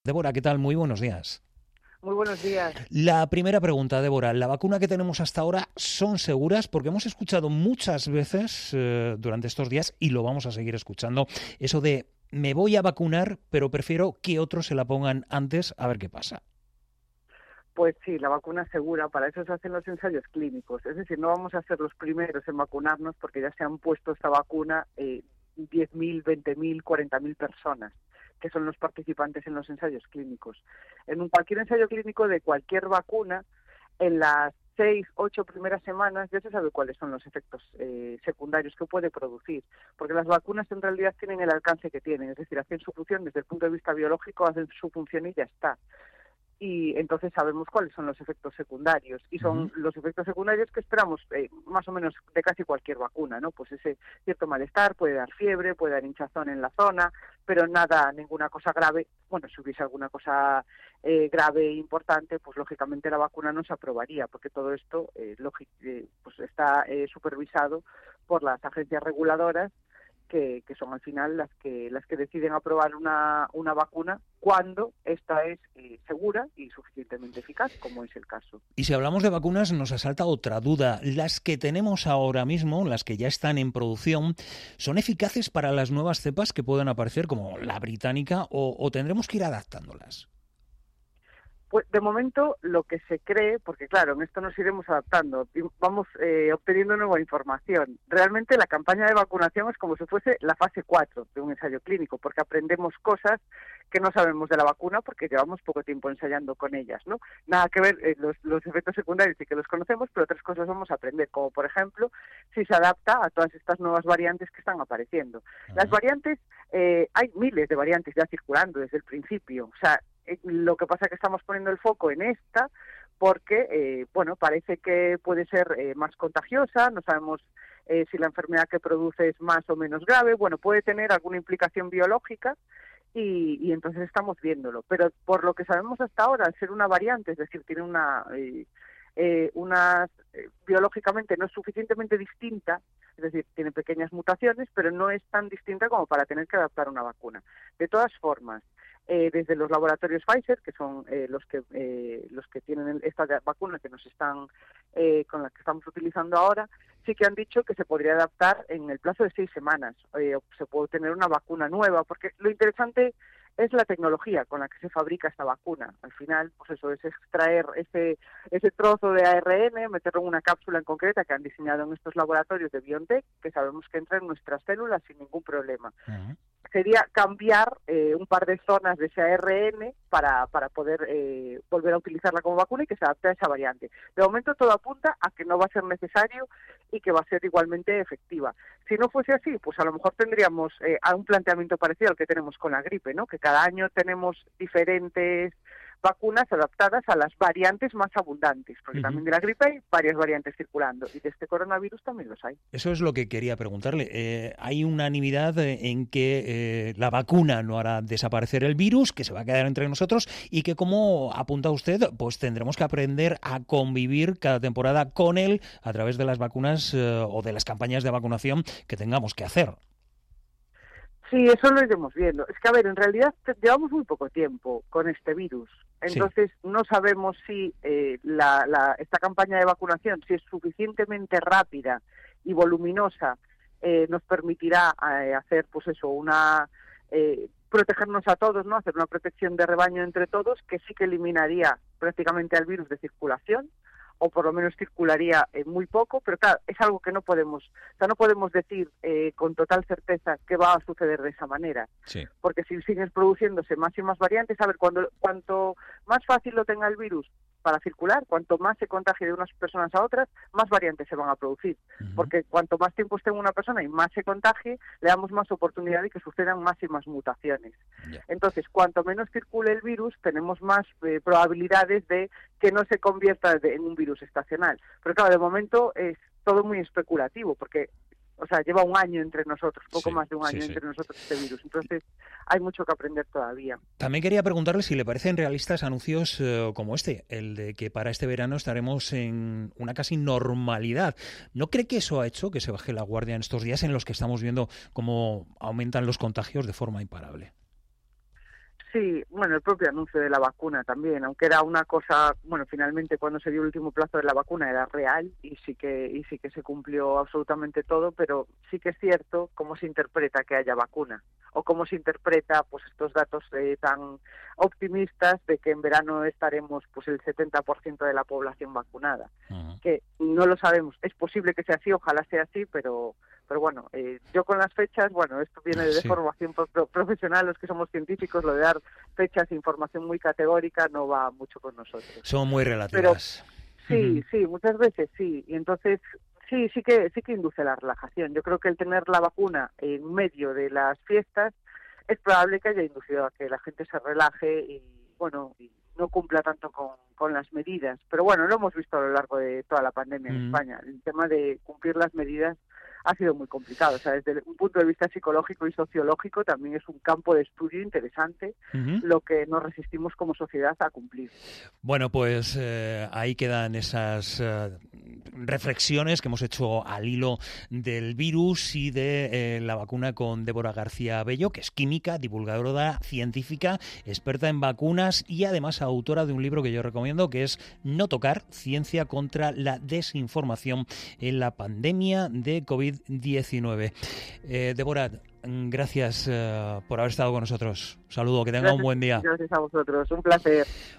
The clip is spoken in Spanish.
Débora, ¿qué tal? Muy buenos días. Muy buenos días. La primera pregunta, Débora, ¿la vacuna que tenemos hasta ahora son seguras? Porque hemos escuchado muchas veces durante estos días, y lo vamos a seguir escuchando, eso de me voy a vacunar, pero prefiero que otros se la pongan antes a ver qué pasa. Pues sí, la vacuna es segura, para eso se hacen los ensayos clínicos. Es decir, no vamos a ser los primeros en vacunarnos porque ya se han puesto esta vacuna 10.000, 20.000, 40.000 personas, que son los participantes en los ensayos clínicos. Cualquier ensayo clínico de cualquier vacuna, en las 6, 8 primeras semanas ya se sabe cuáles son los efectos secundarios que puede producir, porque las vacunas en realidad tienen el alcance que tienen, es decir, hacen su función desde el punto de vista biológico, hacen su función y ya está. Y entonces sabemos cuáles son los efectos secundarios, y son los efectos secundarios que esperamos más o menos de casi cualquier vacuna, ¿no? Pues ese cierto malestar, puede dar fiebre, puede dar hinchazón en la zona, pero nada, ninguna cosa grave. Bueno, si hubiese alguna cosa grave e importante, pues lógicamente la vacuna no se aprobaría, porque todo esto pues está supervisado por las agencias reguladoras, que son al final las que deciden aprobar una vacuna cuando esta es segura y suficientemente eficaz, como es el caso. Y si hablamos de vacunas, nos asalta otra duda. ¿Las que tenemos ahora mismo, las que ya están en producción, son eficaces para las nuevas cepas que puedan aparecer, como la británica, o tendremos que ir adaptándolas? Pues de momento lo que se cree, porque claro, en esto nos iremos adaptando, vamos obteniendo nueva información. Realmente la campaña de vacunación es como si fuese la fase 4 de un ensayo clínico, porque aprendemos cosas que no sabemos de la vacuna porque llevamos poco tiempo ensayando con ellas, ¿no? Nada que ver los efectos secundarios, sí que los conocemos, pero otras cosas vamos a aprender, como por ejemplo si se adapta a todas estas nuevas variantes que están apareciendo. Las variantes, hay miles de variantes ya circulando desde el principio, o sea, lo que pasa es que estamos poniendo el foco en esta porque, parece que puede ser más contagiosa, no sabemos si la enfermedad que produce es más o menos grave, bueno, puede tener alguna implicación biológica y entonces estamos viéndolo. Pero por lo que sabemos hasta ahora, al ser una variante, es decir, tiene biológicamente no es suficientemente distinta, es decir, tiene pequeñas mutaciones, pero no es tan distinta como para tener que adaptar una vacuna. De todas formas, desde los laboratorios Pfizer, que son los que tienen esta vacuna que nos están con la que estamos utilizando ahora, sí que han dicho que se podría adaptar en el plazo de 6 semanas. Se puede tener una vacuna nueva, porque lo interesante es la tecnología con la que se fabrica esta vacuna. Al final, pues eso es extraer ese trozo de ARN, meterlo en una cápsula en concreta que han diseñado en estos laboratorios de BioNTech, que sabemos que entra en nuestras células sin ningún problema. Sería cambiar un par de zonas de ese ARN para poder volver a utilizarla como vacuna y que se adapte a esa variante. De momento todo apunta a que no va a ser necesario y que va a ser igualmente efectiva. Si no fuese así, pues a lo mejor tendríamos un planteamiento parecido al que tenemos con la gripe, ¿no? Que cada año tenemos diferentes vacunas adaptadas a las variantes más abundantes, porque también de la gripe hay varias variantes circulando y de este coronavirus también los hay. Eso es lo que quería preguntarle. Hay unanimidad en que la vacuna no hará desaparecer el virus, que se va a quedar entre nosotros y que, como apunta usted, pues tendremos que aprender a convivir cada temporada con él a través de las vacunas o de las campañas de vacunación que tengamos que hacer. Sí, eso lo iremos viendo. Es que, a ver, en realidad llevamos muy poco tiempo con este virus. Entonces, no sabemos si esta campaña de vacunación, si es suficientemente rápida y voluminosa, nos permitirá hacer, pues eso, protegernos a todos, ¿no? Hacer una protección de rebaño entre todos, que sí que eliminaría prácticamente al virus de circulación, o por lo menos circularía muy poco, pero claro, es algo que no podemos decir con total certeza que va a suceder de esa manera, porque si siguen produciéndose más y más variantes, a ver, cuanto más fácil lo tenga el virus para circular, cuanto más se contagie de unas personas a otras, más variantes se van a producir, porque cuanto más tiempo esté en una persona y más se contagie, le damos más oportunidad de que sucedan más y más mutaciones. Entonces, cuanto menos circule el virus, tenemos más probabilidades de que no se convierta en un virus estacional. Pero claro, de momento es todo muy especulativo, porque lleva un año entre nosotros, poco más de un año entre nosotros este virus. Entonces, hay mucho que aprender todavía. También quería preguntarle si le parecen realistas anuncios como este, el de que para este verano estaremos en una casi normalidad. ¿No cree que eso ha hecho que se baje la guardia en estos días en los que estamos viendo cómo aumentan los contagios de forma imparable? Sí, bueno, el propio anuncio de la vacuna también, aunque era una cosa, bueno, finalmente cuando se dio el último plazo de la vacuna era real y sí que se cumplió absolutamente todo, pero sí que es cierto cómo se interpreta que haya vacuna o cómo se interpreta pues estos datos tan optimistas de que en verano estaremos pues el 70% de la población vacunada, que no lo sabemos, es posible que sea así, ojalá sea así, pero bueno, yo con las fechas, bueno, esto viene de formación profesional, los que somos científicos, lo de dar fechas e información muy categórica no va mucho con nosotros. Son muy relativas. Pero sí, muchas veces sí, y entonces sí que induce la relajación. Yo creo que el tener la vacuna en medio de las fiestas es probable que haya inducido a que la gente se relaje y, bueno, y no cumpla tanto con las medidas. Pero bueno, lo hemos visto a lo largo de toda la pandemia en España. El tema de cumplir las medidas ha sido muy complicado. O sea, desde un punto de vista psicológico y sociológico también es un campo de estudio interesante lo que nos resistimos como sociedad a cumplir. Bueno, pues ahí quedan esas reflexiones que hemos hecho al hilo del virus y de la vacuna con Débora García Bello, que es química, divulgadora científica, experta en vacunas y además autora de un libro que yo recomiendo, que es No tocar, ciencia contra la desinformación en la pandemia de COVID-19. Débora, gracias por haber estado con nosotros. Un saludo, que tenga un buen día. Gracias a vosotros, un placer.